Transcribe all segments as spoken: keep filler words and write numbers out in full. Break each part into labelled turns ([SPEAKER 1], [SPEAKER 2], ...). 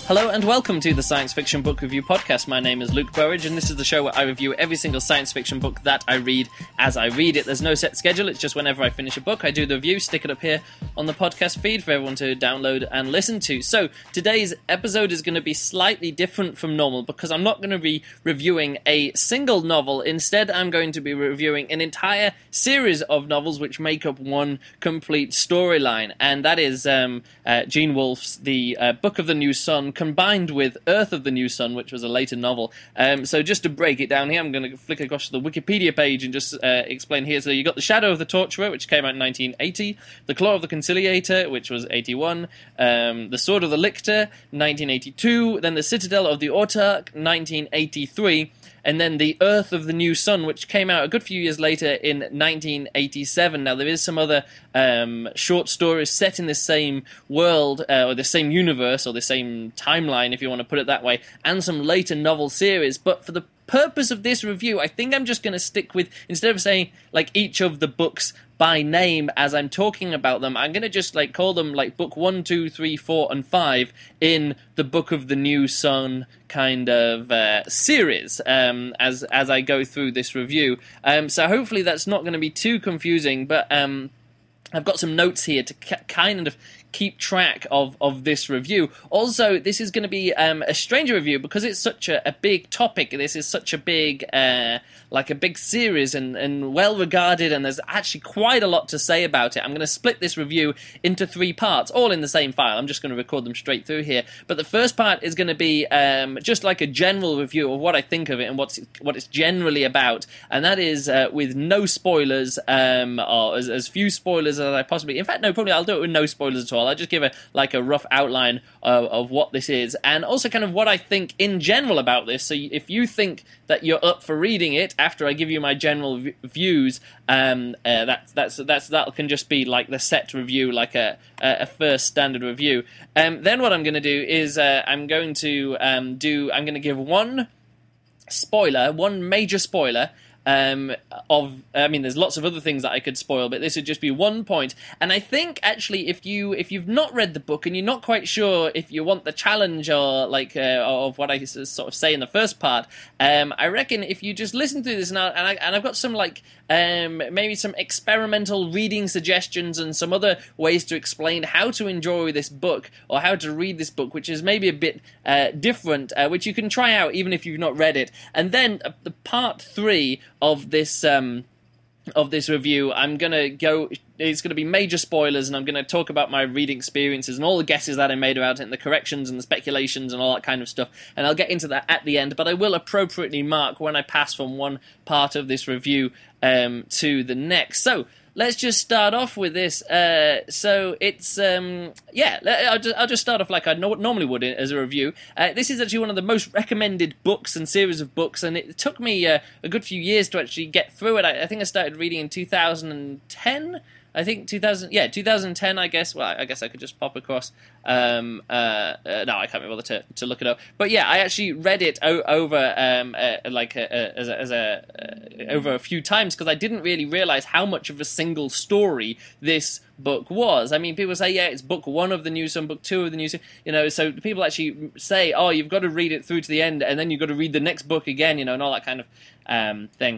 [SPEAKER 1] Hello and welcome to the Science Fiction Book Review Podcast. My name is Luke Burridge, and this is the show where I review every single science fiction book that I read as I read it. There's no set schedule, it's just whenever I finish a book, I do the review, stick it up here on the podcast feed for everyone to download and listen to. So, today's episode is going to be slightly different from normal because I'm not going to be reviewing a single novel. Instead, I'm going to be reviewing an entire series of novels which make up one complete storyline, and that is um, uh, Gene Wolfe's The uh, Book of the New Sun, combined with Earth of the New Sun, which was a later novel. Um, so just to break it down here, I'm going to flick across to the Wikipedia page and just uh, explain here. So you got The Shadow of the Torturer, which came out in nineteen eighty, The Claw of the Conciliator, which was eighty-one, um, The Sword of the Lictor, nineteen eighty-two, then The Citadel of the Autarch, nineteen eighty-three, and then The Earth of the New Sun, which came out a good few years later in nineteen eighty-seven. Now, there is some other um, short stories set in the same world, uh, or the same universe, or the same timeline, if you want to put it that way, and some later novel series, but for the purpose of this review, I think I'm just going to stick with, instead of saying, like, each of the books by name as I'm talking about them, I'm going to just, like, call them, like, book one, two, three, four, and five in the Book of the New Sun kind of uh, series um, as as I go through this review. Um, so hopefully that's not going to be too confusing, but um, I've got some notes here to k- kind of keep track of, of this review. Also, this is going to be um, a stranger review because it's such a, a big topic. This is such a big, uh, like a big series and, and well regarded, and there's actually quite a lot to say about it. I'm going to split this review into three parts, all in the same file. I'm just going to record them straight through here. But the first part is going to be um, just like a general review of what I think of it and what's what it's generally about, and that is uh, with no spoilers, um, or as, as few spoilers as I possibly. In fact, no, probably I'll do it with no spoilers at all. I'll just give a like a rough outline of, of what this is, and also kind of what I think in general about this. So if you think that you're up for reading it after I give you my general v- views, um, uh, that's that's that's that can just be like the set review, like a a first standard review. Um, then what I'm going to do is uh, I'm going to um, do I'm going to give one spoiler, one major spoiler. Um, of, I mean, there's lots of other things that I could spoil, but this would just be one point. And I think actually, if you if you've not read the book and you're not quite sure if you want the challenge or like uh, of what I sort of say in the first part, um, I reckon if you just listen through this, and, I, and, I, and I've got some like um, maybe some experimental reading suggestions and some other ways to explain how to enjoy this book or how to read this book, which is maybe a bit uh, different, uh, which you can try out even if you've not read it. And then uh, the part three of this um, of this review, I'm gonna go. It's going to be major spoilers, and I'm going to talk about my reading experiences and all the guesses that I made about it, and the corrections and the speculations and all that kind of stuff. And I'll get into that at the end, but I will appropriately mark when I pass from one part of this review um, to the next. So let's just start off with this. Uh, so it's, um, yeah, I'll just, I'll just start off like I no- normally would as a review. Uh, this is actually one of the most recommended books and series of books, and it took me uh, a good few years to actually get through it. I, I think I started reading in two thousand ten. I think two thousand, yeah, two thousand ten, I guess. Well, I guess I could just pop across. Um, uh, uh, no, I can't be bothered to, to look it up. But yeah, I actually read it o- over um, uh, like a, a, as a, as a uh, over a few times because I didn't really realize how much of a single story this book was. I mean, people say, yeah, it's book one of the New Sun, book two of the New Sun, you know, so people actually say, oh, you've got to read it through to the end, and then you've got to read the next book again, you know, and all that kind of um, thing.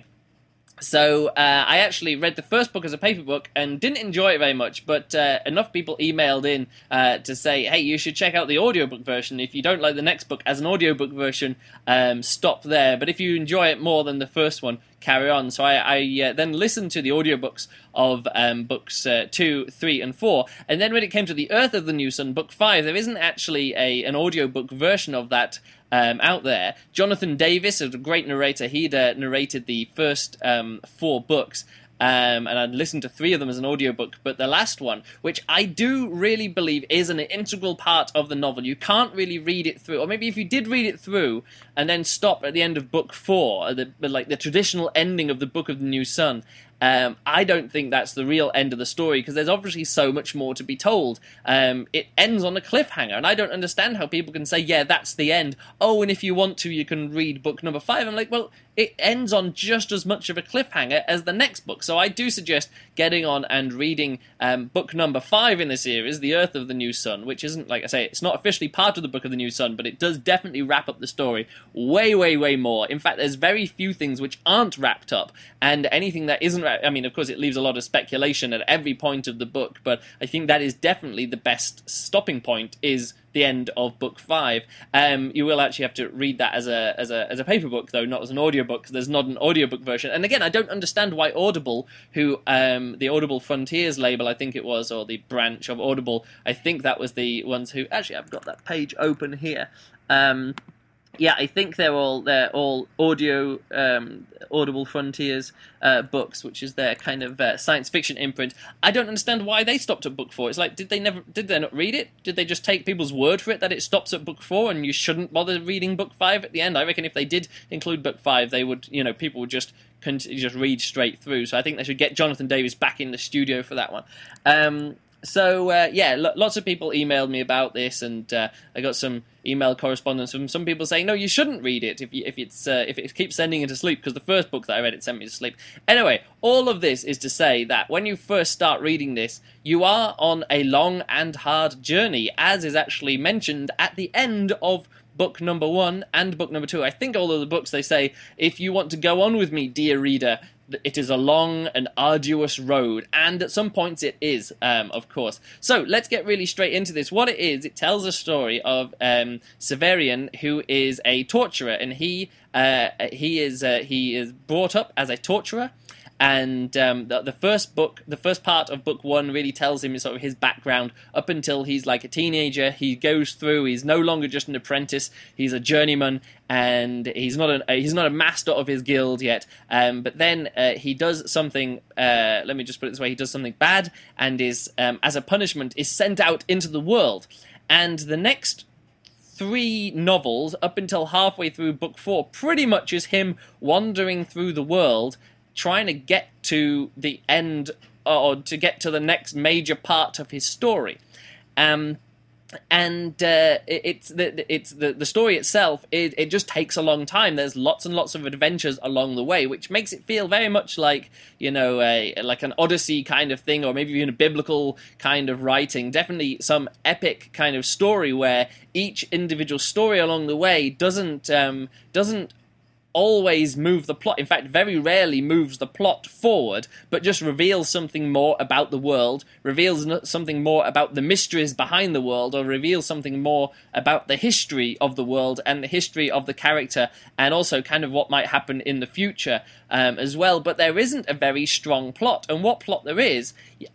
[SPEAKER 1] So uh, I actually read the first book as a paper book and didn't enjoy it very much, but uh, enough people emailed in uh, to say, hey, you should check out the audiobook version. If you don't like the next book as an audiobook version, um, stop there. But if you enjoy it more than the first one, carry on. So I, I uh, then listened to the audiobooks of um, books uh, two, three, and four. And then when it came to The Earth of the New Sun, book five, there isn't actually a an audiobook version of that um, out there. Jonathan Davis, a great narrator, he'd uh, narrated the first um, four books. Um, and I'd listened to three of them as an audiobook, but the last one, which I do really believe is an integral part of the novel, you can't really read it through, or maybe if you did read it through and then stop at the end of book four, the like the traditional ending of the Book of the New Sun, Um, I don't think that's the real end of the story, because there's obviously so much more to be told. Um, it ends on a cliffhanger, and I don't understand how people can say, yeah, that's the end. Oh, and if you want to, you can read book number five. I'm like, well, it ends on just as much of a cliffhanger as the next book. So I do suggest getting on and reading um, book number five in the series, The Earth of the New Sun, which isn't, like I say, it's not officially part of the Book of the New Sun, but it does definitely wrap up the story way, way, way more. In fact, there's very few things which aren't wrapped up, and anything that isn't wrapped, I mean, of course, it leaves a lot of speculation at every point of the book, but I think that is definitely the best stopping point, is the end of book five. Um, you will actually have to read that as a as a as a paper book, though, not as an audiobook, because there's not an audiobook version. And again, I don't understand why Audible, who um, the Audible Frontiers label, I think it was, or the branch of Audible, I think that was the ones who actually, I've got that page open here. Um, Yeah, I think they're all they're all audio um, Audible Frontiers uh, books, which is their kind of uh, science fiction imprint. I don't understand why they stopped at book four. It's like, did they never did they not read it? Did they just take people's word for it that it stops at book four and you shouldn't bother reading book five at the end? I reckon if they did include book five, they would, you know, people would just just read straight through. So I think they should get Jonathan Davis back in the studio for that one. Um, So, uh, yeah, lo- lots of people emailed me about this, and uh, I got some email correspondence from some people saying, no, you shouldn't read it if you, if it's uh, if it keeps sending you to sleep, because the first book that I read, it sent me to sleep. Anyway, all of this is to say that when you first start reading this, you are on a long and hard journey, as is actually mentioned at the end of book number one and book number two. I think all of the books, they say, if you want to go on with me, dear reader, it is a long and arduous road, and at some points it is, um, of course. So let's get really straight into this. What it is, it tells a story of um, Severian, who is a torturer, and he uh, he is uh, he is brought up as a torturer. And um, the, the first book, the first part of book one really tells him sort of his background up until he's like a teenager. He goes through. He's no longer just an apprentice. He's a journeyman, and he's not a he's not a master of his guild yet. Um, but then uh, he does something. Uh, let me just put it this way: he does something bad, and is um, as a punishment is sent out into the world. And the next three novels, up until halfway through book four, pretty much is him wandering through the world, trying to get to the end, or to get to the next major part of his story. Um, and uh, it, it's the it's the, the story itself, it, it just takes a long time. There's lots and lots of adventures along the way, which makes it feel very much like, you know, a, like an Odyssey kind of thing, or maybe even a biblical kind of writing. Definitely some epic kind of story where each individual story along the way doesn't um, doesn't always move the plot. In fact, very rarely moves the plot forward, but just reveals something more about the world, reveals something more about the mysteries behind the world, or reveals something more about the history of the world and the history of the character, and also kind of what might happen in the future um, as well. But there isn't a very strong plot, and what plot there is,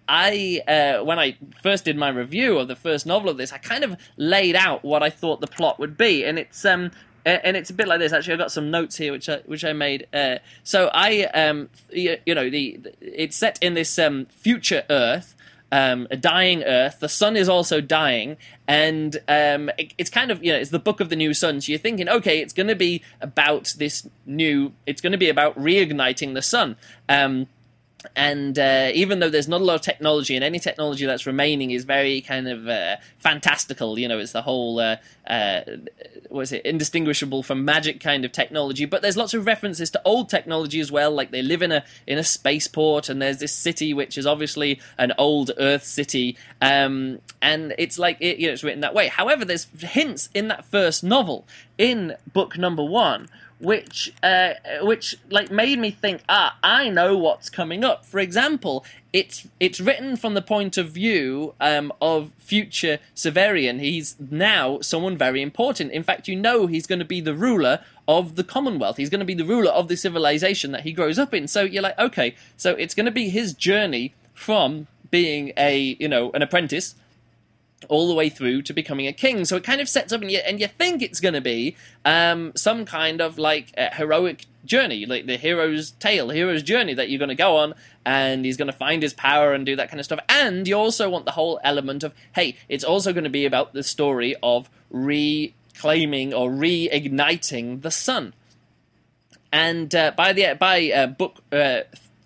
[SPEAKER 1] I uh, when I first did my review of the first novel of this, I kind of laid out what I thought the plot would be, and it's um and it's a bit like this. Actually, I've got some notes here which I, which I made. Uh, so I, um, you, you know, the, the it's set in this um, future Earth, um, a dying Earth. The sun is also dying, and um, it, it's kind of, you know, it's the Book of the New Sun. So you're thinking, okay, it's going to be about this new. It's going to be about reigniting the sun. Um, And uh, even though there's not a lot of technology, and any technology that's remaining is very kind of uh, fantastical, you know, it's the whole, uh, uh, what is it, indistinguishable from magic kind of technology, but there's lots of references to old technology as well, like they live in a in a spaceport, and there's this city which is obviously an old Earth city, um, and it's like, it, you know, it's written that way. However, there's hints in that first novel, in book number one, which uh, which like made me think, ah, I know what's coming up. For example, it's it's written from the point of view um, of future Severian. He's now someone very important. In fact, you know he's going to be the ruler of the Commonwealth. He's going to be the ruler of the civilization that he grows up in. So you're like, okay, so it's going to be his journey from being a, you know, an apprentice all the way through to becoming a king. So it kind of sets up, and you, and you think it's going to be um, some kind of like a heroic journey, like the hero's tale, the hero's journey that you're going to go on, and he's going to find his power and do that kind of stuff. And you also want the whole element of, hey, it's also going to be about the story of reclaiming or reigniting the sun. And uh, by the by uh, book uh,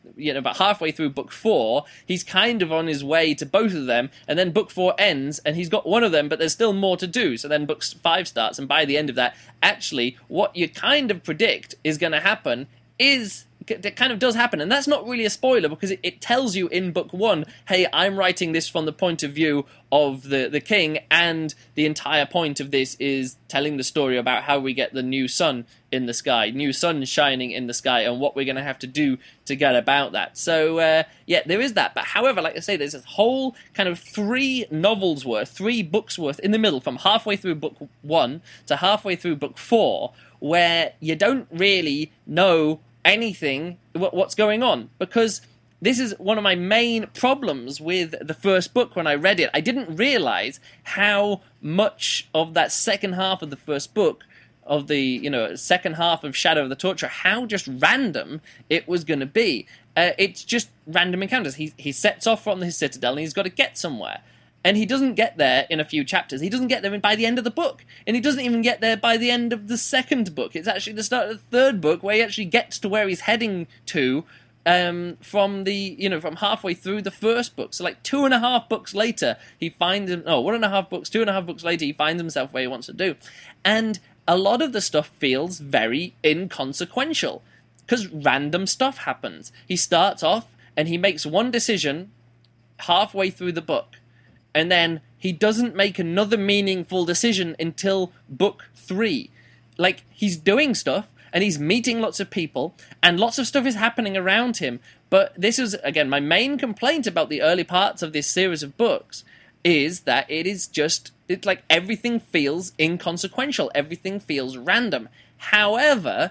[SPEAKER 1] you know, about halfway through book four, he's kind of on his way to both of them, and then book four ends, and he's got one of them, but there's still more to do. So then book five starts, and by the end of that, actually, what you kind of predict is going to happen is... it kind of does happen, and that's not really a spoiler because it, it tells you in book one, hey, I'm writing this from the point of view of the, the king, and the entire point of this is telling the story about how we get the new sun in the sky, new sun shining in the sky, and what we're going to have to do to get about that. So, uh, yeah, there is that. But however, like I say, there's a whole kind of three novels worth, three books worth in the middle, from halfway through book one to halfway through book four, where you don't really know anything what's going on, because this is one of my main problems with the first book. When I read it, I didn't realize how much of that second half of the first book, of the you know second half of Shadow of the Torturer, how just random it was going to be. Uh, it's just random encounters. He he sets off from his citadel and he's got to get somewhere. And he doesn't get there in a few chapters. He doesn't get there by the end of the book. And he doesn't even get there by the end of the second book. It's actually the start of the third book where he actually gets to where he's heading to um, from the, you know, from halfway through the first book. So like two and a half books later, he finds, him, oh, one and a half books, two and a half books later, he finds himself where he wants to do. And a lot of the stuff feels very inconsequential because random stuff happens. He starts off and he makes one decision halfway through the book. And then he doesn't make another meaningful decision until book three. Like, he's doing stuff, and he's meeting lots of people, and lots of stuff is happening around him. But this is, again, my main complaint about the early parts of this series of books, is that it is just, it's like everything feels inconsequential. Everything feels random. However,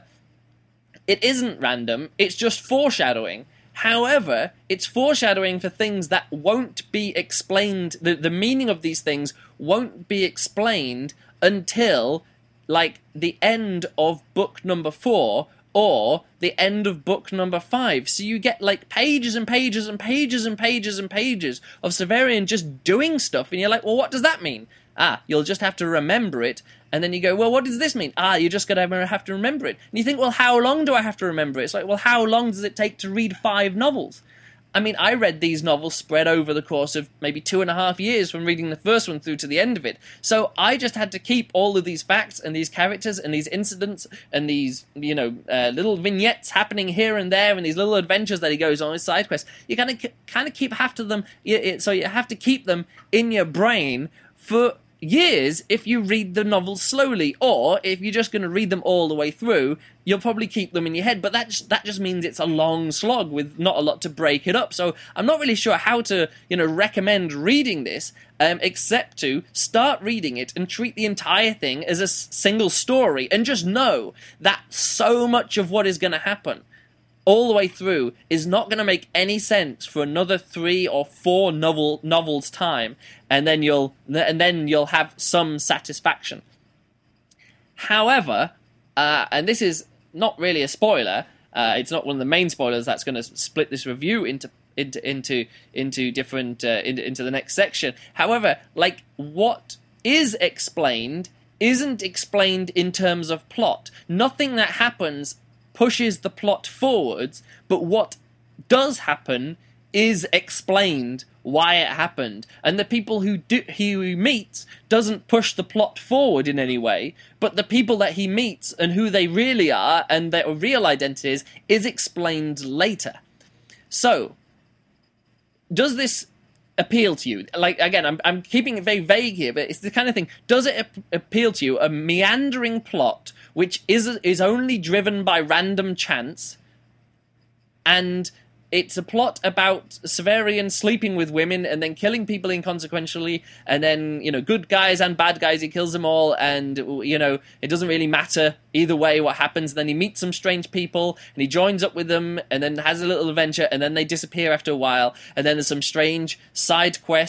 [SPEAKER 1] it isn't random, it's just foreshadowing. However, it's foreshadowing for things that won't be explained. The, the meaning of these things won't be explained until, like, the end of book number four or the end of book number five. So you get, like, pages and pages and pages and pages and pages of Severian just doing stuff, and you're like, well, what does that mean? Ah, you'll just have to remember it. And then you go, well, what does this mean? Ah, you're just going to have to remember it. And you think, well, how long do I have to remember it? It's like, well, how long does it take to read five novels? I mean, I read these novels spread over the course of maybe two and a half years from reading the first one through to the end of it. So I just had to keep all of these facts and these characters and these incidents and these, you know, uh, little vignettes happening here and there and these little adventures that he goes on, his side quests. You kind of kind of keep have to them, so you have to keep them in your brain for years if you read the novels slowly, or if you're just going to read them all the way through, you'll probably keep them in your head, but that just, that just means it's a long slog with not a lot to break it up. So I'm not really sure how to, you know, recommend reading this, um, except to start reading it and treat the entire thing as a s- single story, and just know that so much of what is going to happen all the way through is not going to make any sense for another three or four novel novels time, and then you'll and then you'll have some satisfaction. However, uh, and this is not really a spoiler, uh, it's not one of the main spoilers that's going to split this review into into into into different uh, into, into the next section. However, like, what is explained isn't explained in terms of plot. Nothing that happens pushes the plot forwards, but what does happen is explained why it happened. And the people who do, he meets doesn't push the plot forward in any way, but the people that he meets and who they really are and their real identities is explained later. So, does this appeal to you? Like, again, I'm I'm keeping it very vague here, but it's the kind of thing, does it ap- appeal to you, a meandering plot which is is only driven by random chance, and it's a plot about Severian sleeping with women and then killing people inconsequentially, and then, you know, good guys and bad guys, he kills them all, and, you know, it doesn't really matter either way what happens. Then he meets some strange people, and he joins up with them, and then has a little adventure, and then they disappear after a while, and then there's some strange side quests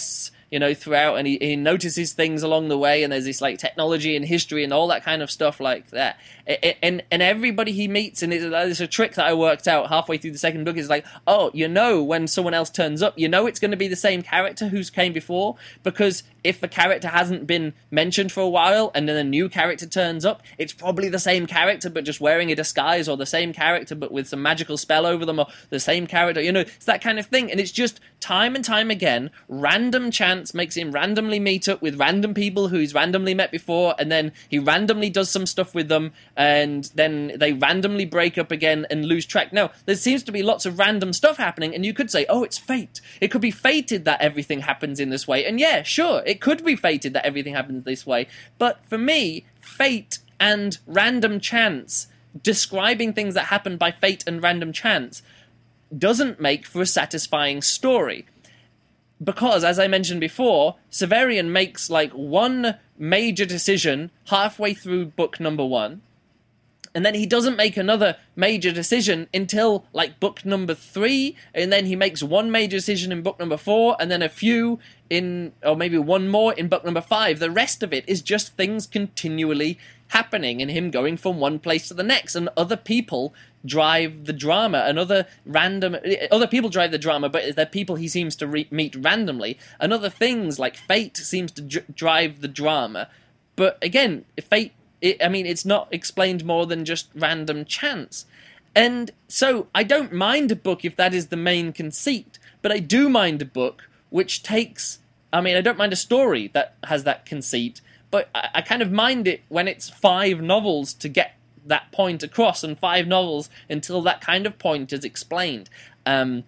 [SPEAKER 1] you know, throughout, and he, he notices things along the way, and there's this like technology and history and all that kind of stuff like that. And and everybody he meets, and there's a trick that I worked out halfway through the second book, is like, oh, you know, when someone else turns up, you know it's going to be the same character who's came before, because if the character hasn't been mentioned for a while and then a new character turns up, it's probably the same character but just wearing a disguise, or the same character but with some magical spell over them, or the same character, you know, it's that kind of thing. And it's just time and time again, random chance makes him randomly meet up with random people who he's randomly met before, and then he randomly does some stuff with them, and then they randomly break up again and lose track. Now, there seems to be lots of random stuff happening, and you could say, oh, it's fate. It could be fated that everything happens in this way. And yeah, sure, it could be fated that everything happens this way. But for me, fate and random chance, describing things that happen by fate and random chance, doesn't make for a satisfying story. Because, as I mentioned before, Severian makes like one major decision halfway through book number one, and then he doesn't make another major decision until, like, book number three, and then he makes one major decision in book number four, and then a few in, or maybe one more in book number five. The rest of it is just things continually happening, and him going from one place to the next, and other people drive the drama, and other random, other people drive the drama, but they're people he seems to re- meet randomly, and other things, like fate, seems to dr- drive the drama. But again, fate, It, I mean, it's not explained more than just random chance. And so I don't mind a book if that is the main conceit, but I do mind a book which takes... I mean, I don't mind a story that has that conceit, but I, I kind of mind it when it's five novels to get that point across, and five novels until that kind of point is explained. Um...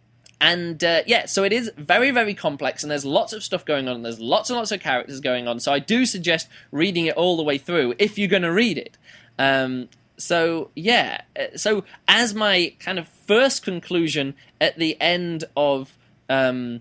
[SPEAKER 1] And, uh, yeah, so it is very, very complex, and there's lots of stuff going on, and there's lots and lots of characters going on, so I do suggest reading it all the way through, if you're going to read it. Um, so, yeah, so as my kind of first conclusion at the end of... Um,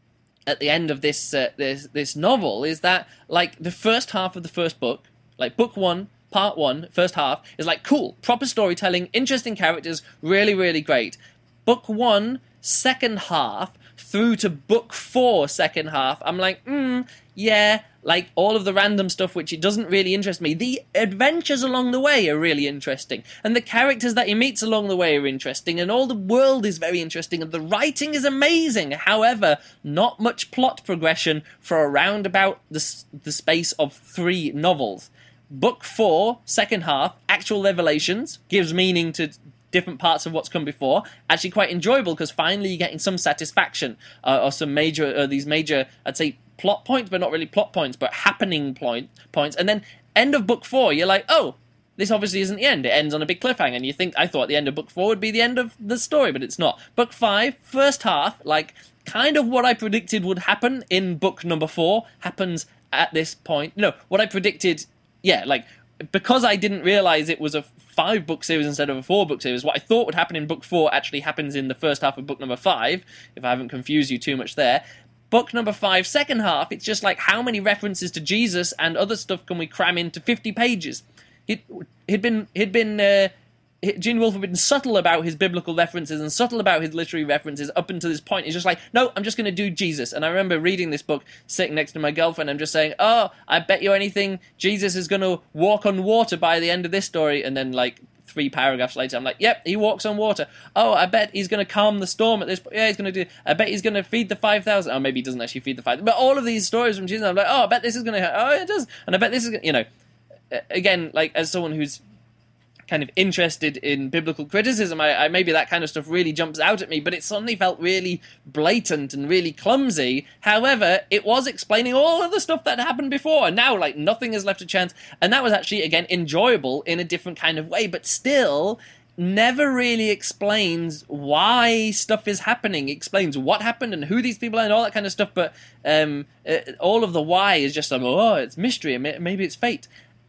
[SPEAKER 1] at the end of this, uh, this this novel, is that, like, the first half of the first book, like, book one, part one, first half, is like, cool, proper storytelling, interesting characters, really, really great. Book one... second half through to book four second half, I'm like, mm, yeah, like all of the random stuff which it doesn't really interest me. The adventures along the way are really interesting, and the characters that he meets along the way are interesting, and all the world is very interesting, and the writing is amazing. However, not much plot progression for around about the, the space of three novels. Book four, second half, actual revelations, gives meaning to different parts of what's come before, actually quite enjoyable, because finally you're getting some satisfaction, uh, or some major, uh, these major, I'd say, plot points, but not really plot points, but happening point, points, and then end of book four, you're like, oh, this obviously isn't the end, it ends on a big cliffhanger, and you think, I thought the end of book four would be the end of the story, but it's not. Book five, first half, like, kind of what I predicted would happen in book number four, happens at this point. No, what I predicted, yeah, like, because I didn't realise it was a five-book series instead of a four-book series, what I thought would happen in book four actually happens in the first half of book number five, if I haven't confused you too much there. Book number five, second half, it's just like, how many references to Jesus and other stuff can we cram into fifty pages? He'd, he'd been... He'd been uh, Gene Wolfe had been subtle about his biblical references and subtle about his literary references up until this point. He's just like, no, I'm just going to do Jesus. And I remember reading this book, sitting next to my girlfriend, and just saying, oh, I bet you anything Jesus is going to walk on water by the end of this story. And then, like, three paragraphs later, I'm like, yep, he walks on water. Oh, I bet he's going to calm the storm at this point. Yeah, he's going to do... I bet he's going to feed the five thousand. Oh, maybe he doesn't actually feed the five thousand. But all of these stories from Jesus, I'm like, oh, I bet this is going to... Oh, it does. And I bet this is... You know, again, like, as someone who's kind of interested in biblical criticism, I, I maybe that kind of stuff really jumps out at me, but it suddenly felt really blatant and really clumsy. However, it was explaining all of the stuff that happened before, and now, like, nothing is left to chance, and that was actually, again, enjoyable in a different kind of way, but still never really explains why stuff is happening. It explains what happened and who these people are and all that kind of stuff, but um, uh, all of the why is just like, oh, it's mystery, maybe it's fate.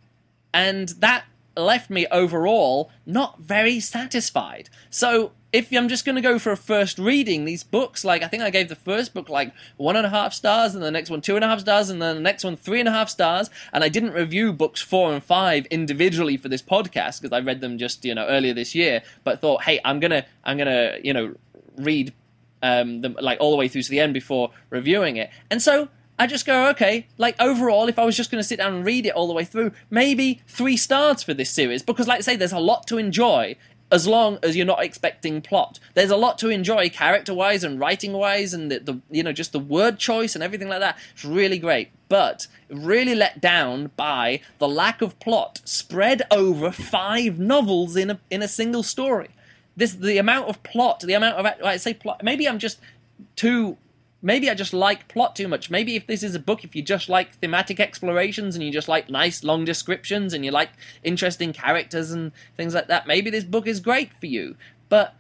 [SPEAKER 1] And that left me overall not very satisfied. So if I'm just going to go for a first reading, these books, like, I think I gave the first book like one and a half stars, and the next one two and a half stars, and then the next one three and a half stars, and I didn't review books four and five individually for this podcast because I read them just, you know, earlier this year, but thought, hey, I'm gonna I'm gonna you know read um them like all the way through to the end before reviewing it. And so I just go, okay, like overall, if I was just going to sit down and read it all the way through, maybe three stars for this series, because like I say, there's a lot to enjoy as long as you're not expecting plot. There's a lot to enjoy character-wise and writing-wise, and the, the you know just the word choice and everything like that. It's really great, but really let down by the lack of plot spread over five novels in a in a single story. This the amount of plot, the amount of I say plot. Maybe I'm just too. Maybe I just like plot too much. Maybe if this is a book, if you just like thematic explorations and you just like nice long descriptions and you like interesting characters and things like that, maybe this book is great for you. But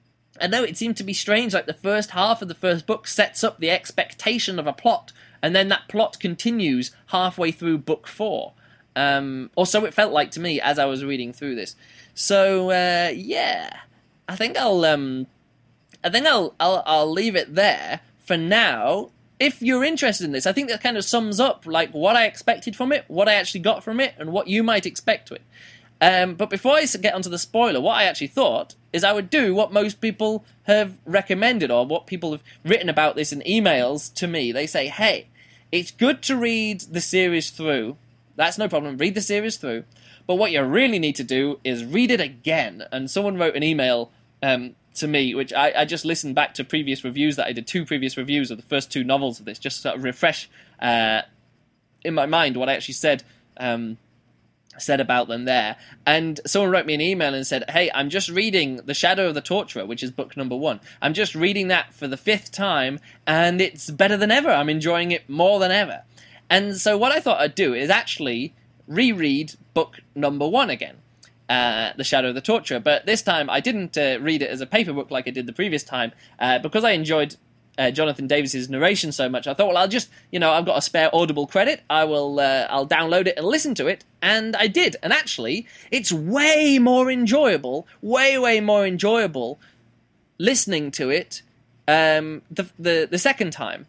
[SPEAKER 1] I know it seemed to be strange, like the first half of the first book sets up the expectation of a plot, and then that plot continues halfway through book four. Um, or so it felt like to me as I was reading through this. So, uh, yeah, I think I'll, um, I think I'll, I'll, I'll leave it there for now. If you're interested in this, I think that kind of sums up like what I expected from it, what I actually got from it, and what you might expect to it. Um, but before I get onto the spoiler, what I actually thought is I would do what most people have recommended, or what people have written about this in emails to me. They say, hey, it's good to read the series through. That's no problem. Read the series through. But what you really need to do is read it again. And someone wrote an email um, to me, which I, I just listened back to previous reviews that I did, two previous reviews of the first two novels of this, just to sort of refresh uh, in my mind what I actually said um, said about them there. And someone wrote me an email and said, hey, I'm just reading The Shadow of the Torturer, which is book number one. I'm just reading that for the fifth time, and it's better than ever. I'm enjoying it more than ever. And so what I thought I'd do is actually reread book number one again. Uh, The Shadow of the Torturer, but this time I didn't uh, read it as a paper book like I did the previous time, uh, because I enjoyed uh, Jonathan Davis's narration so much. I thought, well, I'll just, you know, I've got a spare Audible credit, I will, uh, I'll download it and listen to it, and I did, and actually, it's way more enjoyable, way, way more enjoyable listening to it um, the, the, the second time.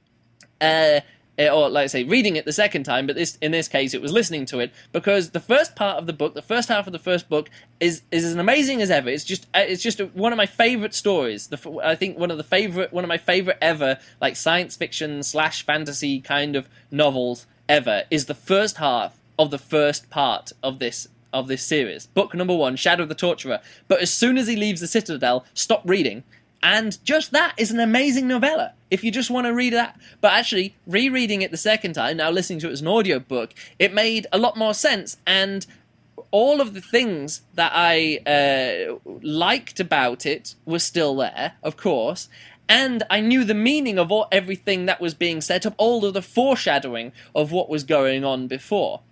[SPEAKER 1] Uh, or like I say, reading it the second time, but this in this case it was listening to it, because the first part of the book, the first half of the first book, is is as amazing as ever. It's just it's just one of my favorite stories. The, I think one of the favorite one of my favorite ever like science fiction slash fantasy kind of novels ever is the first half of the first part of this of this series. Book number one, Shadow of the Torturer. But as soon as he leaves the Citadel, stop reading. And just that is an amazing novella, if you just want to read that. But actually, rereading it the second time, now listening to it as an audiobook, it made a lot more sense, and all of the things that I uh, liked about it were still there, of course, and I knew the meaning of all, everything that was being set up, all of the foreshadowing of what was going on before.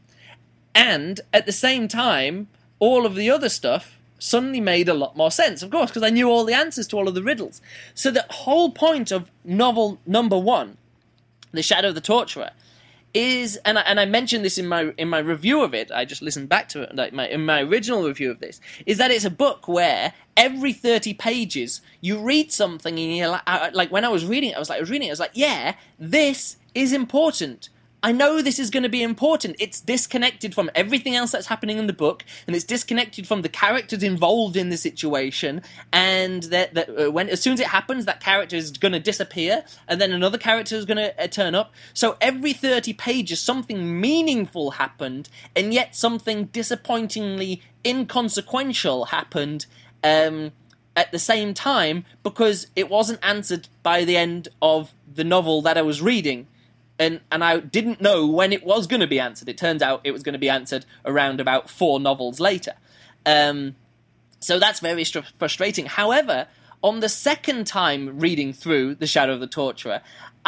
[SPEAKER 1] And, at the same time, all of the other stuff suddenly made a lot more sense, of course, because I knew all the answers to all of the riddles. So the whole point of novel number one, The Shadow of the Torturer, is, and I, and I mentioned this in my in my review of it, I just listened back to it, like my, in my original review of this, is that it's a book where every thirty pages you read something and you're like, like when I was reading it, I was like, I was reading it, I was like, yeah, this is important. I know this is going to be important. It's disconnected from everything else that's happening in the book, and it's disconnected from the characters involved in the situation, and that, that uh, when as soon as it happens, that character is going to disappear, and then another character is going to uh, turn up. So every thirty pages, something meaningful happened, and yet something disappointingly inconsequential happened um, at the same time, because it wasn't answered by the end of the novel that I was reading. And and I didn't know when it was going to be answered. It turns out it was going to be answered around about four novels later. Um, so that's very str- frustrating. However, on the second time reading through The Shadow of the Torturer,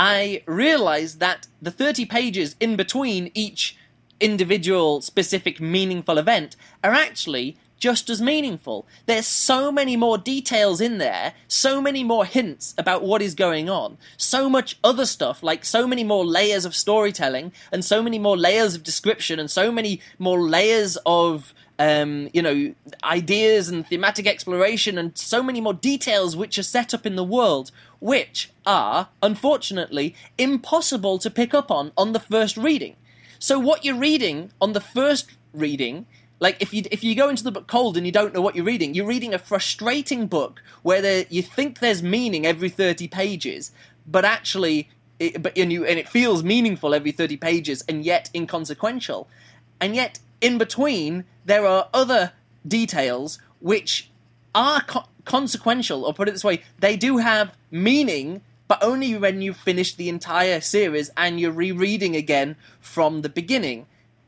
[SPEAKER 1] I realised that the thirty pages in between each individual, specific, meaningful event are actually just as meaningful. There's so many more details in there, so many more hints about what is going on, so much other stuff, like so many more layers of storytelling, and so many more layers of description, and so many more layers of, um, you know, ideas and thematic exploration, and so many more details which are set up in the world, which are, unfortunately, impossible to pick up on on the first reading. So what you're reading on the first reading, like, if you if you go into the book cold and you don't know what you're reading, you're reading a frustrating book where there, you think there's meaning every thirty pages, but actually it, but and you and it feels meaningful every thirty pages, and yet inconsequential, and yet in between there are other details which are co- consequential, or put it this way, they do have meaning, but only when you've finished the entire series and you're rereading again from the beginning.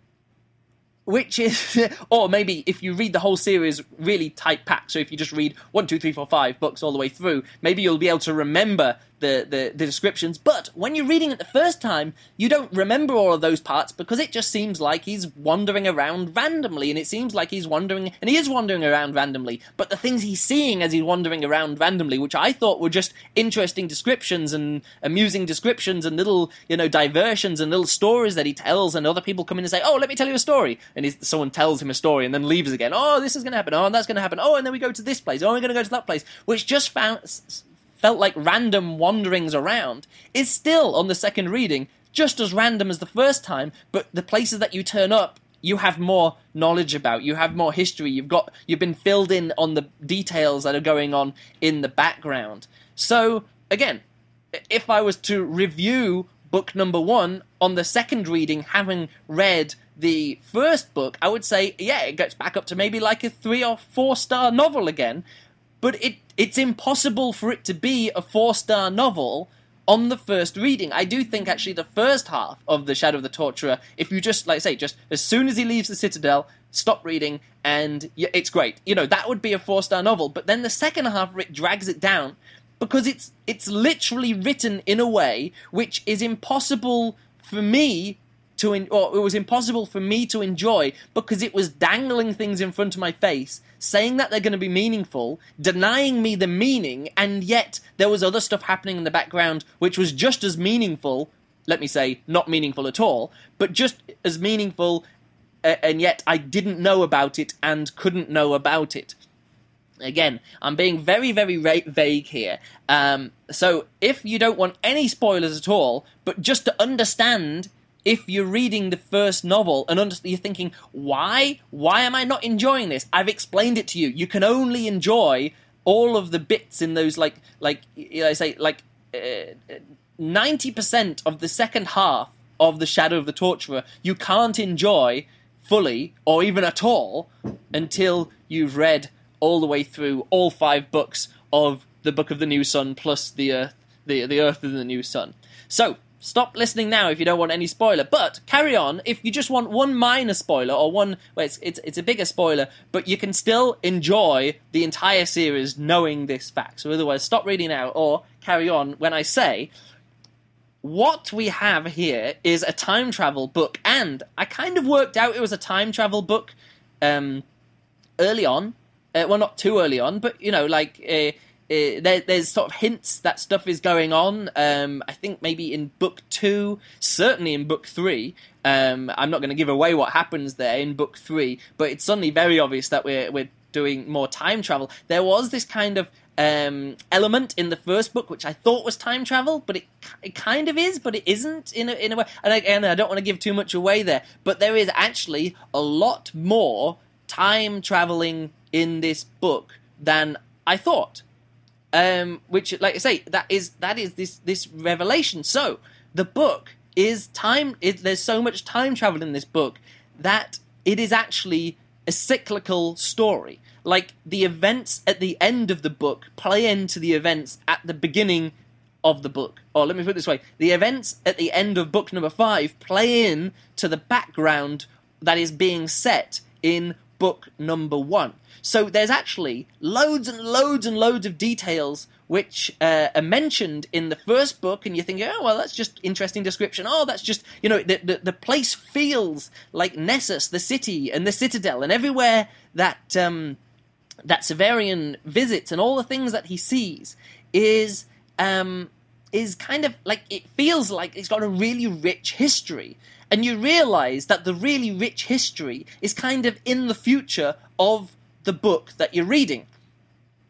[SPEAKER 1] Which is, or maybe if you read the whole series really tight-packed, so if you just read one, two, three, four, five books all the way through, maybe you'll be able to remember the, the, the descriptions, but when you're reading it the first time, you don't remember all of those parts because it just seems like he's wandering around randomly, and it seems like he's wandering, and he is wandering around randomly, but the things he's seeing as he's wandering around randomly, which I thought were just interesting descriptions and amusing descriptions and little, you know, diversions and little stories that he tells, and other people come in and say, oh, let me tell you a story, and he's, someone tells him a story and then leaves again, oh, this is going to happen, oh, and that's going to happen, oh, and then we go to this place, oh, we're going to go to that place, which just found... felt like random wanderings around, is still, on the second reading, just as random as the first time, but the places that you turn up, you have more knowledge about, you have more history, you've got, you've been filled in on the details that are going on in the background. So, again, if I was to review book number one on the second reading, having read the first book, I would say, yeah, it gets back up to maybe like a three or four star novel again, but it it's impossible for it to be a four-star novel on the first reading. I do think, actually, the first half of The Shadow of the Torturer, if you just, like I say, just as soon as he leaves the Citadel, stop reading, and yeah, it's great. You know, that would be a four-star novel. But then the second half of it drags it down, because it's it's literally written in a way which is impossible for me to, en- or it was impossible for me to enjoy, because it was dangling things in front of my face, saying that they're going to be meaningful, denying me the meaning, and yet there was other stuff happening in the background which was just as meaningful, let me say, not meaningful at all, but just as meaningful, uh, and yet I didn't know about it and couldn't know about it. Again, I'm being very, very ra- vague here. Um, so if you don't want any spoilers at all, but just to understand... if you're reading the first novel and under- you're thinking, why? Why am I not enjoying this? I've explained it to you. You can only enjoy all of the bits in those, like, like you know, I say, like, uh, ninety percent of the second half of The Shadow of the Torturer you can't enjoy fully, or even at all, until you've read all the way through all five books of the Book of the New Sun plus the Earth, the, the Earth of the New Sun. So, stop listening now if you don't want any spoiler, but carry on if you just want one minor spoiler, or one, well, it's, it's, it's a bigger spoiler, but you can still enjoy the entire series knowing this fact. So otherwise, stop reading now, or carry on when I say, what we have here is a time travel book, and I kind of worked out it was a time travel book um, early on. Uh, well, not too early on, but, you know, like... Uh, Uh, there, there's sort of hints that stuff is going on. Um, I think maybe in book two, certainly in book three. Um, I'm not going to give away what happens there in book three, but it's suddenly very obvious that we're we're doing more time travel. There was this kind of um, element in the first book which I thought was time travel, but it it kind of is, but it isn't in a, in a way. And again, I don't want to give too much away there, but there is actually a lot more time traveling in this book than I thought. Um, which, like I say, that is that is this this revelation. So the book is time. It, there's so much time travel in this book that it is actually a cyclical story. Like, the events at the end of the book play into the events at the beginning of the book. Or let me put it this way: the events at the end of book number five play in to the background that is being set in book number one. So there's actually loads and loads and loads of details which uh, are mentioned in the first book, and you're thinking, oh, well, that's just interesting description. Oh, that's just, you know, the, the, the place feels like Nessus, the city, and the Citadel, and everywhere that, um, that Severian visits, and all the things that he sees, is, um, is kind of like, it feels like it's got a really rich history. And you realise that the really rich history is kind of in the future of the book that you're reading.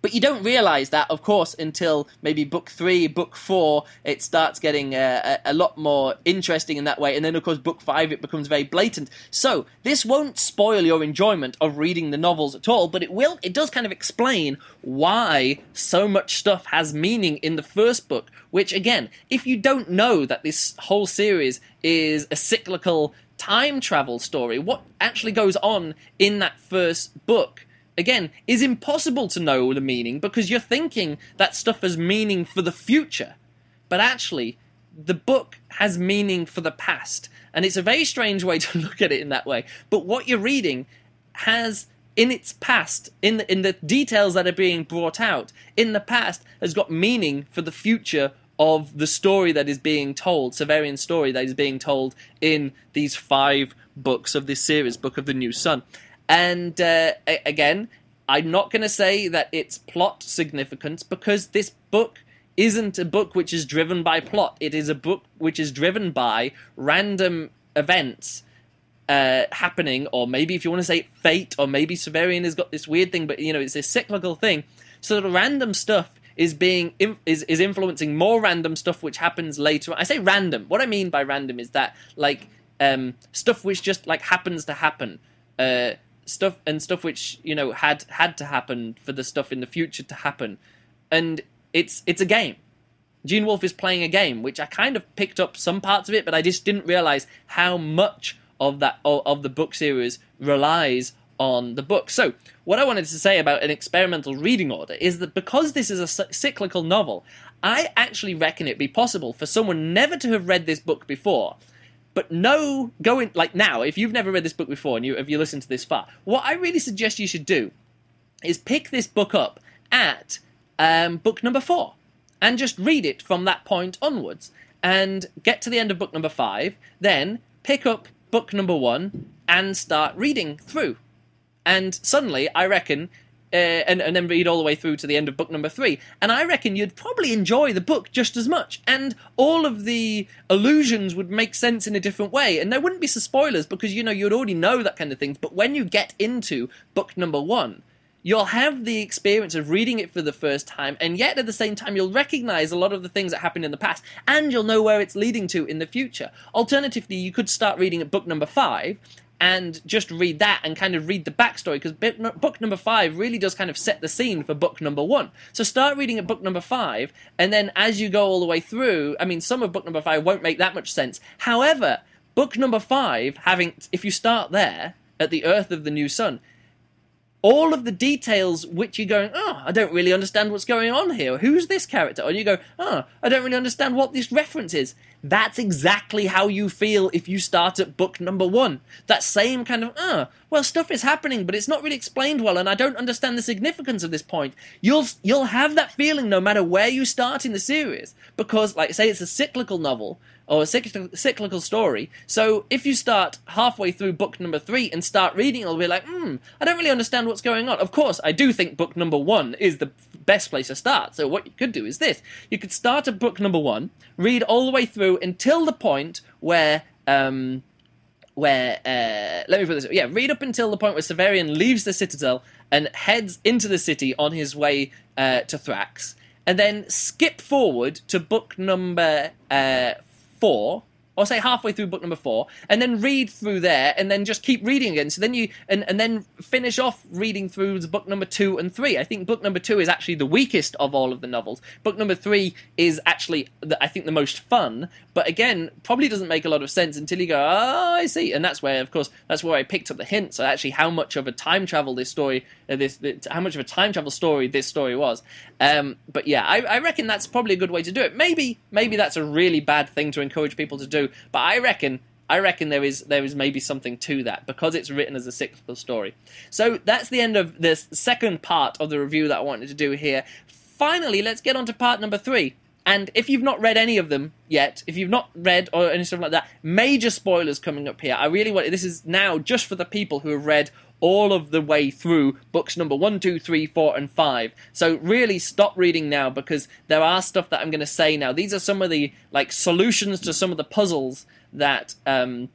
[SPEAKER 1] But you don't realise that, of course, until maybe book three, book four, it starts getting uh, a, a lot more interesting in that way. And then, of course, book five, it becomes very blatant. So this won't spoil your enjoyment of reading the novels at all, but it will. It does kind of explain why so much stuff has meaning in the first book, which, again, if you don't know that this whole series is a cyclical time travel story, what actually goes on in that first book, again, is impossible to know the meaning because you're thinking that stuff has meaning for the future. But actually, the book has meaning for the past. And it's a very strange way to look at it in that way. But what you're reading has, in its past, in the, in the details that are being brought out, in the past, has got meaning for the future of the story that is being told, Severian's story that is being told in these five books of this series, Book of the New Sun. And uh, again, I'm not going to say that it's plot significance because this book isn't a book which is driven by plot. It is a book which is driven by random events uh, happening, or maybe if you want to say fate, or maybe Severian has got this weird thing, but you know, it's a cyclical thing. So the random stuff is being is is influencing more random stuff which happens later. I say random. What I mean by random is that like um, stuff which just like happens to happen. Uh, stuff and stuff which, you know, had had to happen for the stuff in the future to happen. And it's it's a game. Gene Wolfe is playing a game, which I kind of picked up some parts of it, but I just didn't realize how much of that of the book series relies on the book. So, what I wanted to say about an experimental reading order is that because this is a cyclical novel, I actually reckon it be possible for someone never to have read this book before, but no, going like now, if you've never read this book before and you if you listen to this far, what I really suggest you should do is pick this book up at um, book number four and just read it from that point onwards and get to the end of book number five, then pick up book number one and start reading through. And suddenly, I reckon, uh, and, and then read all the way through to the end of book number three, and I reckon you'd probably enjoy the book just as much, and all of the allusions would make sense in a different way, and there wouldn't be some spoilers, because, you know, you'd already know that kind of thing, but when you get into book number one, you'll have the experience of reading it for the first time, and yet at the same time you'll recognize a lot of the things that happened in the past, and you'll know where it's leading to in the future. Alternatively, you could start reading at book number five, and just read that and kind of read the backstory, because book number five really does kind of set the scene for book number one. So start reading at book number five, and then as you go all the way through, I mean, some of book number five won't make that much sense. However, book number five, having if you start there, at the Earth of the New Sun, all of the details which you're going, oh, I don't really understand what's going on here. Who's this character? Or you go, oh, I don't really understand what this reference is. That's exactly how you feel if you start at book number one. That same kind of, oh, well, stuff is happening, but it's not really explained well, and I don't understand the significance of this point. You'll you'll have that feeling no matter where you start in the series, because, like, say it's a cyclical novel, or a cyclical, cyclical story. So if you start halfway through book number three and start reading, you'll be like, hmm, I don't really understand what's going on. Of course, I do think book number one is the best place to start. So what you could do is this. You could start at book number one, read all the way through until the point where... Um, where, uh, let me put this, yeah, read up until the point where Severian leaves the Citadel and heads into the city on his way uh, to Thrax, and then skip forward to book number uh, four, or say halfway through book number four, and then read through there, and then just keep reading again. So then you, and, and then finish off reading through the book number two and three. I think book number two is actually the weakest of all of the novels. Book number three is actually, the, I think, the most fun, but again, probably doesn't make a lot of sense until you go, oh, I see. And that's where, of course, that's where I picked up the hint. So actually how much of a time travel this story, uh, this, this, how much of a time travel story this story was. Um, but yeah, I, I reckon that's probably a good way to do it. Maybe, maybe that's a really bad thing to encourage people to do. But I reckon, I reckon there is there is maybe something to that because it's written as a cyclical story. So that's the end of this second part of the review that I wanted to do here. Finally, let's get on to part number three. And if you've not read any of them yet, if you've not read or anything like that, major spoilers coming up here. I really want this is now just for the people who have read all of the way through books number one, two, three, four, and five. So really stop reading now because there are stuff that I'm going to say now. These are some of the like solutions to some of the puzzles that um,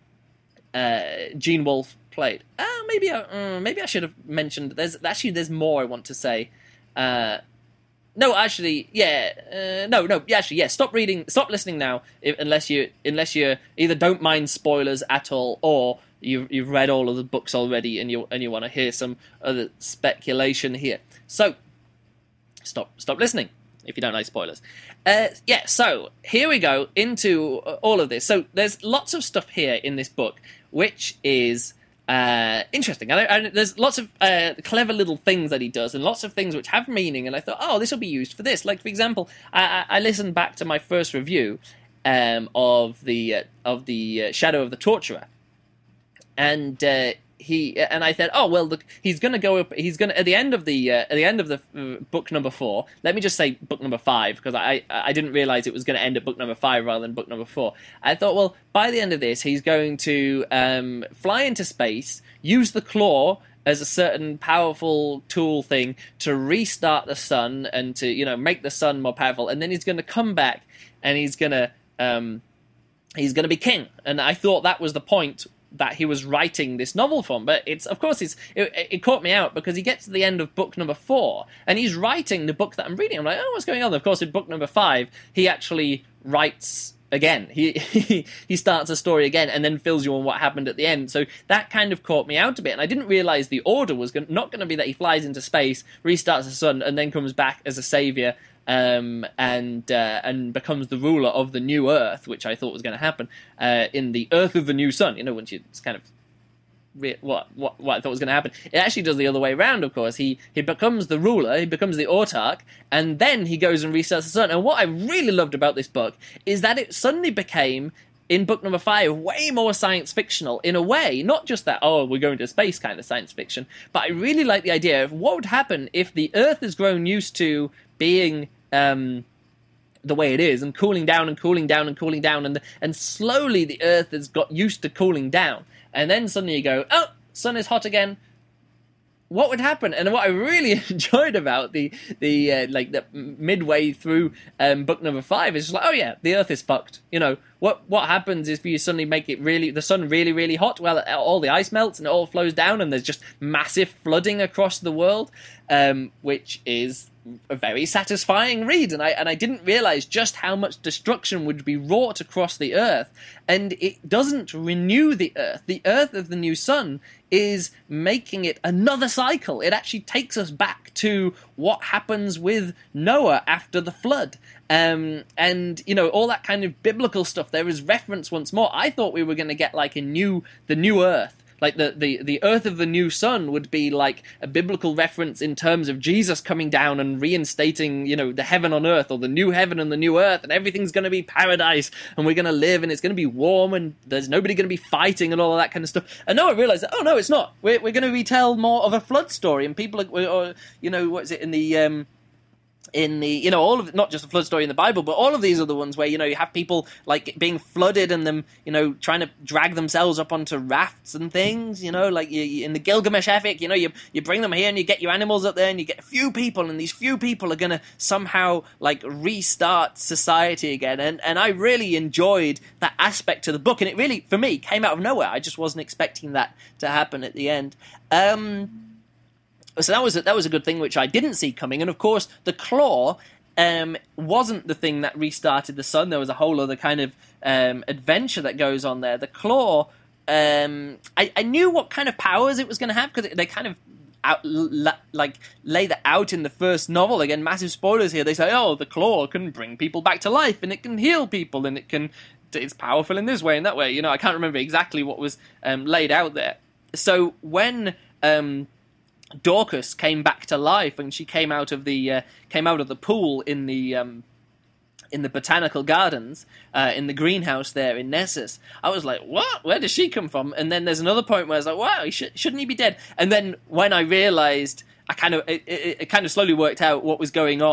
[SPEAKER 1] uh, Gene Wolfe played. Uh, maybe I, uh, maybe I should have mentioned. There's actually there's more I want to say. Uh, no, actually, yeah, uh, no, no, yeah, actually, yeah. Stop reading, stop listening now, if, unless you unless you either don't mind spoilers at all, or you've you've read all of the books already, and you and you want to hear some other speculation here. So, stop stop listening if you don't like spoilers. Uh, yeah, so here we go into all of this. So there's lots of stuff here in this book which is uh, interesting. And, and there's lots of uh, clever little things that he does, and lots of things which have meaning. And I thought, oh, this will be used for this. Like, for example, I, I listened back to my first review um, of the uh, of the uh, Shadow of the Torturer, and uh, he and I said, oh well, look, he's going to go up. He's going to at the end of the uh, at the end of the uh, book number four. Let me just say book number five, because I I didn't realize it was going to end at book number five rather than book number four. I thought, well, by the end of this, he's going to um, fly into space, use the claw as a certain powerful tool thing to restart the sun and to, you know, make the sun more powerful, and then he's going to come back and he's going to um, he's going to be king. And I thought that was the point that he was writing this novel from, but it's of course it's it, it caught me out, because he gets to the end of book number four and he's writing the book that I'm reading. I'm like, oh, what's going on? Of course, in book number five, he actually writes again. He he he starts a story again and then fills you on what happened at the end. So that kind of caught me out a bit, and I didn't realize the order was going, not going to be that he flies into space, restarts the sun, and then comes back as a savior. Um, and uh, and becomes the ruler of the new Earth, which I thought was going to happen uh, in the Earth of the new sun. You know, once you it's kind of re- what what what I thought was going to happen. It actually does the other way around. Of course, he he becomes the ruler, he becomes the autarch, and then he goes and restarts the sun. And what I really loved about this book is that it suddenly became, in book number five, way more science fictional in a way. Not just that, oh, we're going to space kind of science fiction, but I really like the idea of what would happen if the Earth has grown used to being um, the way it is, and cooling down and cooling down and cooling down, and and slowly the Earth has got used to cooling down, and then suddenly you go, oh, sun is hot again. What would happen? And what I really enjoyed about the the uh, like the midway through um, book number five is just like, oh yeah, the Earth is fucked. You know, what what happens if you suddenly make it really the sun really really hot? Well, all the ice melts and it all flows down, and there's just massive flooding across the world, um, which is a very satisfying read. And I and I didn't realize just how much destruction would be wrought across the Earth. And it doesn't renew the Earth. The Earth of the new sun is making it another cycle. It actually takes us back to what happens with Noah after the flood. Um, and, you know, all that kind of biblical stuff, there is reference once more. I thought we were going to get like a new, the new Earth. Like the, the, the Earth of the new sun would be like a biblical reference in terms of Jesus coming down and reinstating, you know, the heaven on earth, or the new heaven and the new earth, and everything's going to be paradise, and we're going to live, and it's going to be warm, and there's nobody going to be fighting and all of that kind of stuff. And now I realized that, oh no, it's not. We're, we're going to retell more of a flood story, and people are, or, you know, what is it in the... Um, in the, you know, all of, not just a flood story in the Bible, but all of these other ones where, you know, you have people, like, being flooded and them, you know, trying to drag themselves up onto rafts and things, you know, like, you, you, in the Gilgamesh epic, you know, you you bring them here and you get your animals up there and you get a few people, and these few people are going to somehow, like, restart society again, and, and I really enjoyed that aspect to the book, and it really, for me, came out of nowhere. I just wasn't expecting that to happen at the end. Um... So that was a, that was a good thing, which I didn't see coming. And of course, the claw um, wasn't the thing that restarted the sun. There was a whole other kind of um, adventure that goes on there. The claw, um, I, I knew what kind of powers it was going to have, because they kind of out, la, like lay that out in the first novel. Again, massive spoilers here. They say, oh, the claw can bring people back to life, and it can heal people, and it can it's powerful in this way and that way. You know, I can't remember exactly what was um, laid out there. So when Um, Dorcas came back to life, and she came out of the uh, came out of the pool in the um, in the botanical gardens uh, in the greenhouse there in Nessus. I was like, what? Where does she come from? And then there's another point where I was like, wow, he sh- shouldn't he be dead? And then when I realised, I kind of it, it, it kind of slowly worked out what was going on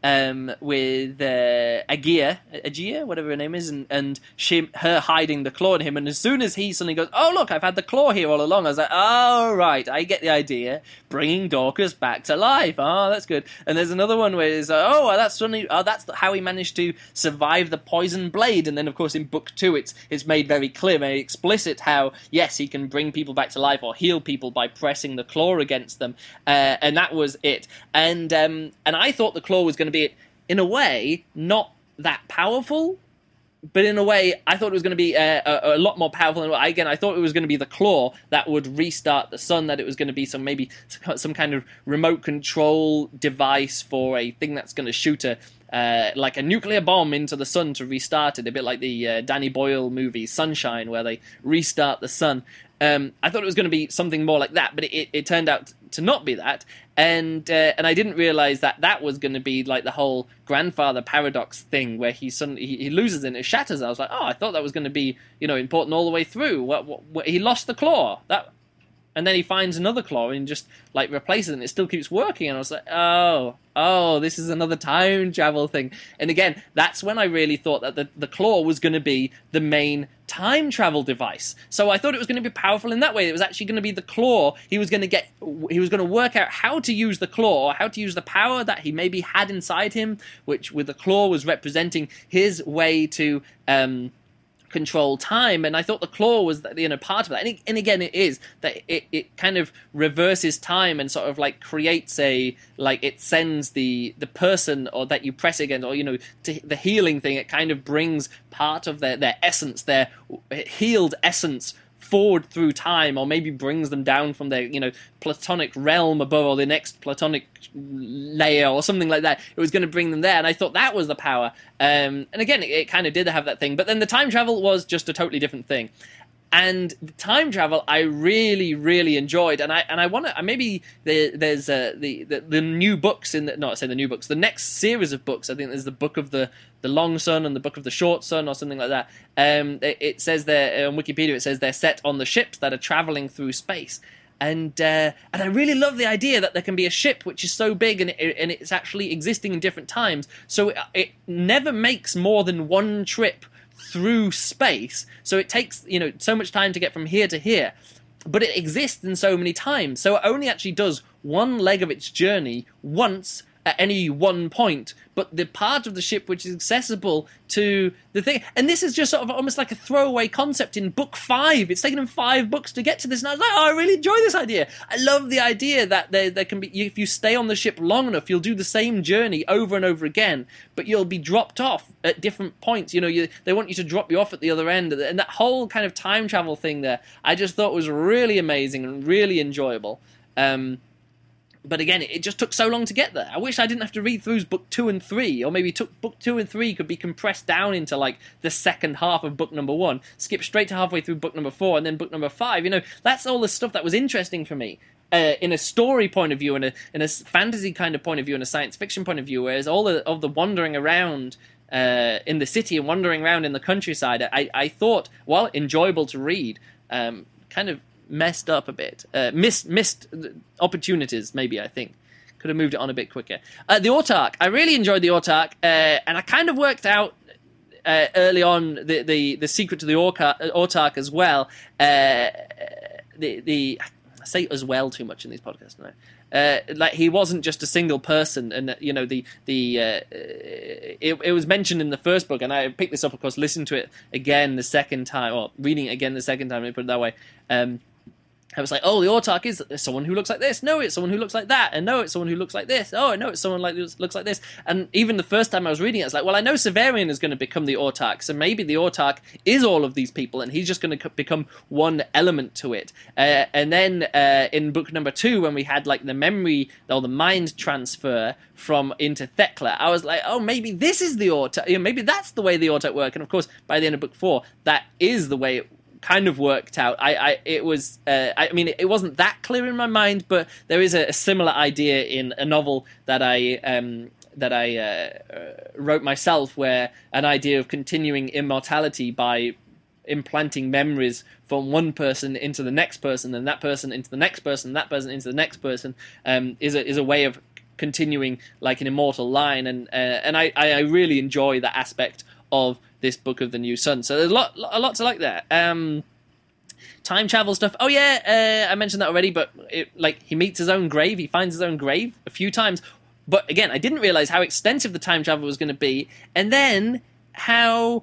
[SPEAKER 1] um, with uh, Agia, Agia, whatever her name is, and, and she, her hiding the claw in him. And as soon as he suddenly goes, "Oh look, I've had the claw here all along," I was like, "Oh right, I get the idea. Bringing Dorcas back to life. Oh, that's good." And there's another one where it's, uh, "Oh, that's suddenly, oh, that's how he managed to survive the poison blade." And then, of course, in book two, it's it's made very clear, very explicit how yes, he can bring people back to life or heal people by pressing the claw against them, uh, and that was it. And um, and I thought the claw was going to be, in a way, not that powerful, but in a way, I thought it was going to be a, a, a lot more powerful. And again, I thought it was going to be the claw that would restart the sun, that it was going to be some maybe some kind of remote control device for a thing that's going to shoot a uh, like a nuclear bomb into the sun to restart it, a bit like the uh, Danny Boyle movie Sunshine, where they restart the sun. Um, I thought it was going to be something more like that, but it, it, it turned out to not be that, and uh, and I didn't realize that that was going to be like the whole grandfather paradox thing, where he suddenly he, he loses it and it shatters. I was like, oh, I thought that was going to be, you know, important all the way through. What, what, what, he lost the claw, that, and then he finds another claw and just like replaces it, and it still keeps working. And I was like, oh, oh, this is another time travel thing. And again, that's when I really thought that the, the claw was going to be the main time travel device. So I thought it was going to be powerful in that way. It was actually going to be the claw. He was going to get, he was going to work out how to use the claw, how to use the power that he maybe had inside him, which with the claw was representing his way to um, control time. And I thought the claw was, you know, part of that. And, it, and again, it is that it, it kind of reverses time and sort of like creates a, like it sends the the person or that you press against, or, you know, to the healing thing. It kind of brings part of their, their essence, their healed essence forward through time, or maybe brings them down from their, you know, platonic realm above, or the next platonic layer or something like that. It was going to bring them there, and I thought that was the power. Um, and again, it, it kind of did have that thing, but then the time travel was just a totally different thing. And the time travel, I really, really enjoyed, and I and I want to maybe there, there's uh, the, the the new books in the, not I say the new books, the next series of books. I think there's the book of the the long sun and the book of the short sun, or something like that. Um, it, it says there on Wikipedia, it says they're set on the ships that are traveling through space. And uh, and I really love the idea that there can be a ship which is so big and it, and it's actually existing in different times, so it, it never makes more than one trip through space. So it takes, you know, so much time to get from here to here, but it exists in so many times. So it only actually does one leg of its journey once at any one point, but the part of the ship which is accessible to the thing, and this is just sort of almost like a throwaway concept in book five. It's taken them five books to get to this, and I was like, oh, I really enjoy this idea. I love the idea that there, there can be, if you stay on the ship long enough, you'll do the same journey over and over again, but you'll be dropped off at different points. You know, you, they want you to drop you off at the other end, and that whole kind of time travel thing there, I just thought was really amazing and really enjoyable. Um, But again, it just took so long to get there. I wish I didn't have to read through book two and three, or maybe took book two and three could be compressed down into like the second half of book number one, skip straight to halfway through book number four, and then book number five. You know, that's all the stuff that was interesting for me uh, in a story point of view, in a in a fantasy kind of point of view, in a science fiction point of view. Whereas all the, of the wandering around uh, in the city and wandering around in the countryside, I, I thought, while enjoyable to read, um, kind of messed up a bit, uh, missed missed opportunities. Maybe I think could have moved it on a bit quicker. Uh, the Autarch, I really enjoyed the Autarch, uh, and I kind of worked out uh, early on the, the the secret to the Autarch, Autarch as well. Uh, the the I say as well too much in these podcasts now. Uh, like he wasn't just a single person, and you know the the uh, it, it was mentioned in the first book, and I picked this up, of course, listened to it again the second time, or reading it again the second time. Let me put it that way. Um, I was like, oh, the Autarch is someone who looks like this. No, it's someone who looks like that. And no, it's someone who looks like this. Oh, no, it's someone like looks like this. And even the first time I was reading it, I was like, well, I know Severian is going to become the Autarch, so maybe the Autarch is all of these people, and he's just going to become one element to it. Uh, and then uh, in book number two, when we had like the memory or the mind transfer from into Thekla, I was like, oh, maybe this is the Autarch. You know, maybe that's the way the Autarch work. And of course, by the end of book four, that is the way it kind of worked out. I, I it was uh, I mean it wasn't that clear in my mind, but there is a, a similar idea in a novel that I um, that I uh, uh, wrote myself, where an idea of continuing immortality by implanting memories from one person into the next person, and that person into the next person, that person into the next person, um, is a is a way of continuing like an immortal line, and uh, and I, I really enjoy that aspect of this Book of the New Sun. So there's a lot a lot to like there. Um, time travel stuff. Oh yeah, uh, I mentioned that already. But it, like he meets his own grave, he finds his own grave a few times. But again, I didn't realize how extensive the time travel was going to be, and then how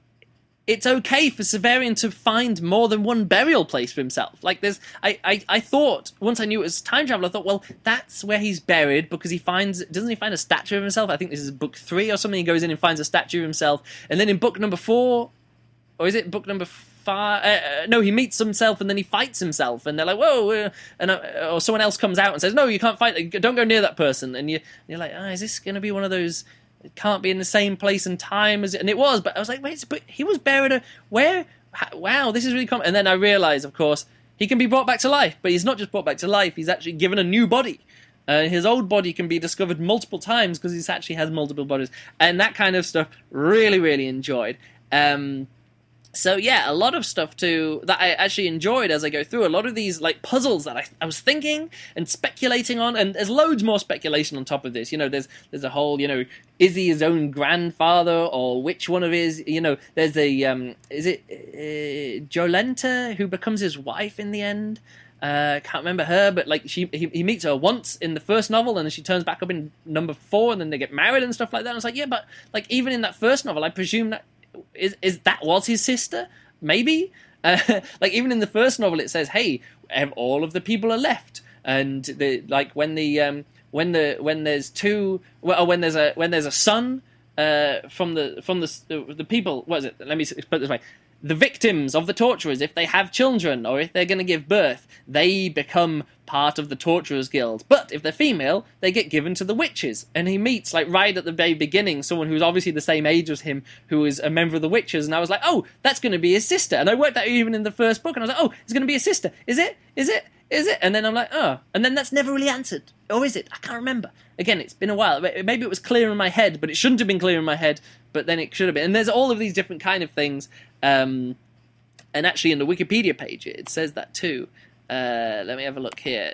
[SPEAKER 1] it's okay for Severian to find more than one burial place for himself. Like there's, I, I, I thought once I knew it was time travel, I thought, well, that's where he's buried because he finds, doesn't he find a statue of himself? I think this is book three or something. He goes in and finds a statue of himself, and then in book number four, or is it book number five? Uh, no, he meets himself and then he fights himself, and they're like, whoa, uh, and uh, or someone else comes out and says, no, you can't fight, don't go near that person, and you, you're like, oh, is this going to be one of those? It can't be in the same place and time as it, and it was, but I was like, wait, but he was buried a, where? Wow, this is really common. And then I realized, of course, he can be brought back to life, but he's not just brought back to life, he's actually given a new body. Uh, his old body can be discovered multiple times because he actually has multiple bodies, and that kind of stuff really, really enjoyed. Um, So yeah, a lot of stuff too that I actually enjoyed as I go through. A lot of these like puzzles that I, I was thinking and speculating on, and there's loads more speculation on top of this. You know, there's there's a whole, you know, is he his own grandfather or which one of his? You know, there's a um, is it uh, Jolenta who becomes his wife in the end? Uh, can't remember her, but like she he, he meets her once in the first novel, and then she turns back up in number four, and then they get married and stuff like that. And I was like, yeah, but like even in that first novel, I presume that. Is is that was his sister? Maybe. Uh, like even in the first novel, it says, "Hey, all of the people are left," and the like when the um, when the when there's two, well, when there's a when there's a son uh, from the from the the people. What is it? Let me put it this way: the victims of the torturers, if they have children or if they're going to give birth, they become part of the Torturers Guild. But if they're female, they get given to the witches. And he meets, like, right at the very beginning, someone who's obviously the same age as him, who is a member of the witches. And I was like, oh, that's going to be his sister. And I worked out even in the first book, and I was like, oh, it's going to be his sister. Is it? Is it? Is it? And then I'm like, oh. And then that's never really answered. Or is it? I can't remember. Again, it's been a while. Maybe it was clear in my head, but it shouldn't have been clear in my head, but then it should have been. And there's all of these different kind of things. Um, and actually in the Wikipedia page, it says that too. Uh, let me have a look here.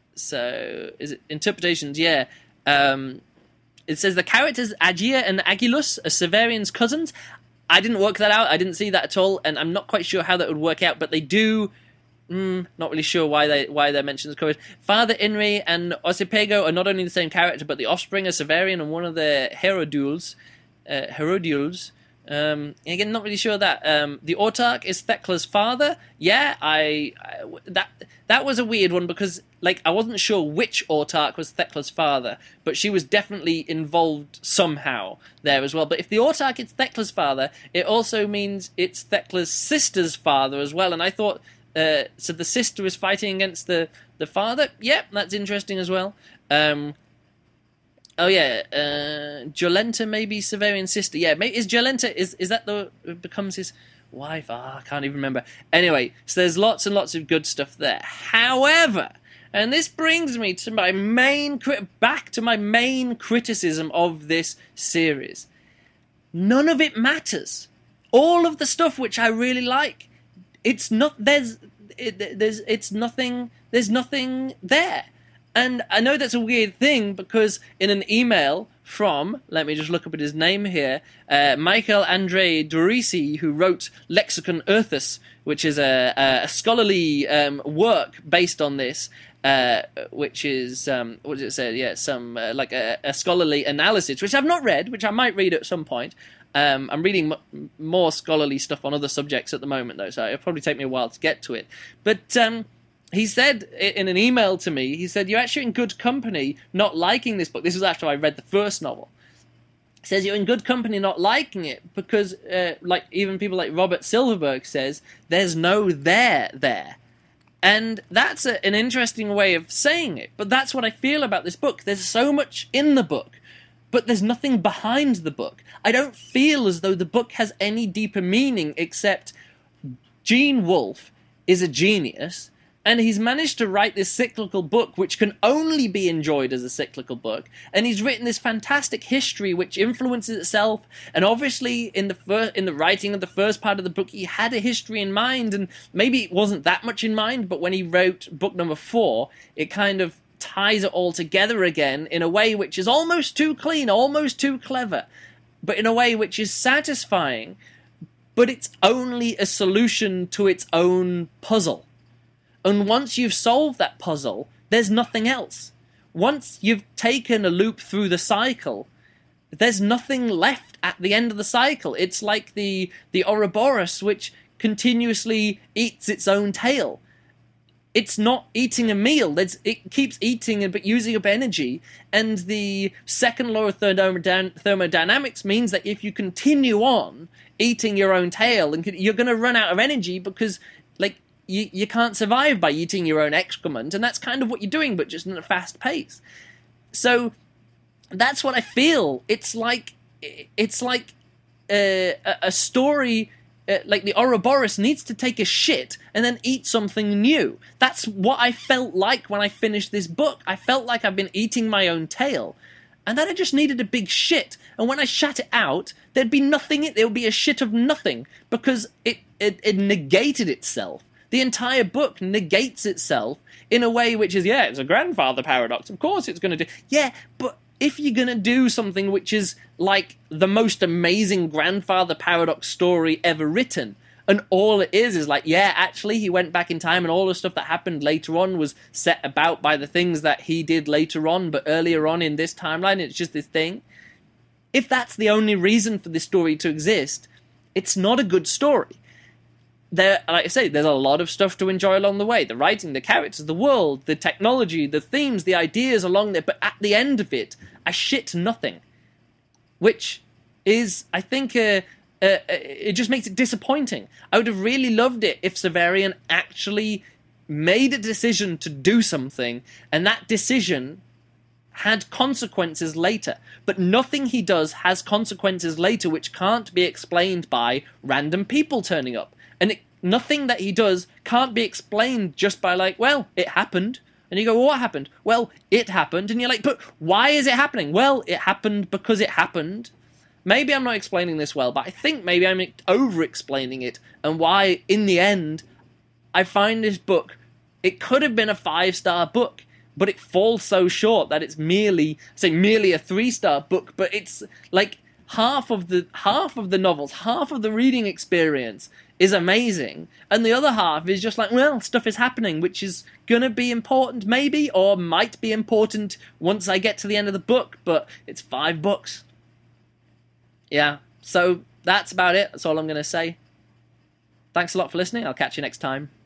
[SPEAKER 1] So, is it interpretations? Yeah. Um, it says the characters Agia and Agilus are Severian's cousins. I didn't work that out. I didn't see that at all, and I'm not quite sure how that would work out, but they do... Mm, not really sure why they why they're mentioned as cousins. Father Inri and Osipego are not only the same character, but the offspring of Severian and one of the Herodules. Uh, Herodules. Um, again, not really sure that. Um, the Autarch is Thecla's father. Yeah, I, I that that was a weird one because like I wasn't sure which Autarch was Thecla's father, but she was definitely involved somehow there as well. But if the Autarch is Thecla's father, it also means it's Thecla's sister's father as well. And I thought, uh, so the sister is fighting against the the father. Yep, that's interesting as well. Um, Oh yeah, uh, Jolenta maybe Severian's sister. Yeah, maybe, is Jolenta is is that the becomes his wife? Ah, oh, I can't even remember. Anyway, so there's lots and lots of good stuff there. However, and this brings me to my main crit back to my main criticism of this series. None of it matters. All of the stuff which I really like, it's not there's it, there's it's nothing there's nothing there. And I know that's a weird thing because in an email from, let me just look up at his name here, uh, Michael Andre Dorisi, who wrote Lexicon Earthus, which is a, a scholarly um, work based on this, uh, which is, um, what does it say? Yeah, some, uh, like a, a scholarly analysis, which I've not read, which I might read at some point. Um, I'm reading m- more scholarly stuff on other subjects at the moment, though, so it'll probably take me a while to get to it. But, um... he said in an email to me, he said, you're actually in good company not liking this book. This was after I read the first novel. He says you're in good company not liking it because, uh, like even people like Robert Silverberg says, there's no there there. And that's a, an interesting way of saying it. But that's what I feel about this book. There's so much in the book, but there's nothing behind the book. I don't feel as though the book has any deeper meaning except Gene Wolfe is a genius. And he's managed to write this cyclical book, which can only be enjoyed as a cyclical book. And he's written this fantastic history, which influences itself. And obviously, in the fir- in the writing of the first part of the book, he had a history in mind. And maybe it wasn't that much in mind, but when he wrote book number four, it kind of ties it all together again in a way which is almost too clean, almost too clever, but in a way which is satisfying, but it's only a solution to its own puzzle. And once you've solved that puzzle, there's nothing else. Once you've taken a loop through the cycle, there's nothing left at the end of the cycle. It's like the, the Ouroboros, which continuously eats its own tail. It's not eating a meal. It's, it keeps eating but using up energy. And the second law of thermodynamics means that if you continue on eating your own tail, and you're going to run out of energy because, like, you, you can't survive by eating your own excrement. And that's kind of what you're doing, but just in a fast pace. So that's what I feel. It's like it's like a, a story. Uh, like the Ouroboros needs to take a shit and then eat something new. That's what I felt like when I finished this book. I felt like I've been eating my own tail, and then I just needed a big shit. And when I shat it out, there'd be nothing. There would be a shit of nothing because it, it it negated itself. The entire book negates itself in a way which is, yeah, it's a grandfather paradox. Of course, it's going to do. Yeah, but if you're going to do something which is like the most amazing grandfather paradox story ever written, and all it is is like, yeah, actually he went back in time and all the stuff that happened later on was set about by the things that he did later on, but earlier on in this timeline, it's just this thing. If that's the only reason for this story to exist, it's not a good story. There, like I say, there's a lot of stuff to enjoy along the way. The writing, the characters, the world, the technology, the themes, the ideas along there. But at the end of it, I shit nothing. Which is, I think, uh, uh, it just makes it disappointing. I would have really loved it if Severian actually made a decision to do something, and that decision had consequences later. But nothing he does has consequences later which can't be explained by random people turning up. And it, nothing that he does can't be explained just by like, well, it happened. And you go, well, what happened? Well, it happened. And you're like, but why is it happening? Well, it happened because it happened. Maybe I'm not explaining this well, but I think maybe I'm over-explaining it. And why, in the end, I find this book, it could have been a five-star book, but it falls so short that it's merely, say, merely a three-star book. But it's like half of the half of the novels, half of the reading experience is amazing, and the other half is just like, well, stuff is happening, which is gonna be important maybe, or might be important once I get to the end of the book, but it's five books. Yeah, so that's about it. That's all I'm gonna say. Thanks a lot for listening. I'll catch you next time.